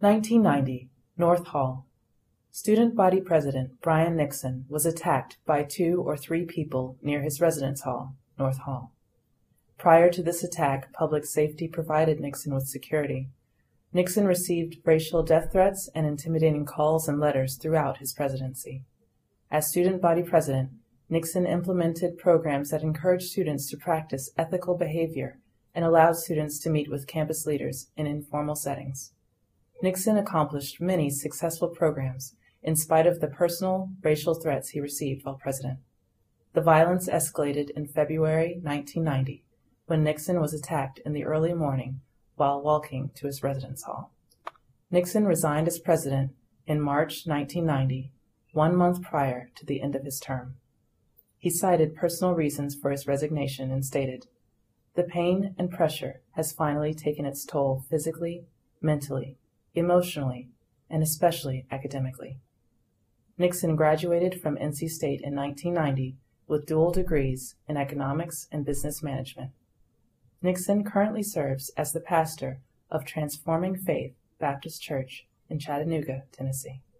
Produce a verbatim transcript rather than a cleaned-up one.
nineteen ninety, North Hall. Student Body President Brian Nixon was attacked by two or three people near his residence hall, North Hall. Prior to this attack, public safety provided Nixon with security. Nixon received racial death threats and intimidating calls and letters throughout his presidency. As Student Body President, Nixon implemented programs that encouraged students to practice ethical behavior and allowed students to meet with campus leaders in informal settings. Nixon accomplished many successful programs in spite of the personal racial threats he received while president. The violence escalated in February nineteen ninety, when Nixon was attacked in the early morning while walking to his residence hall. Nixon resigned as president in March nineteen ninety, one month prior to the end of his term. He cited personal reasons for his resignation and stated, "The pain and pressure has finally taken its toll physically, mentally, emotionally, and especially academically." Nixon graduated from N C State in nineteen ninety with dual degrees in economics and business management. Nixon currently serves as the pastor of Transforming Faith Baptist Church in Chattanooga, Tennessee.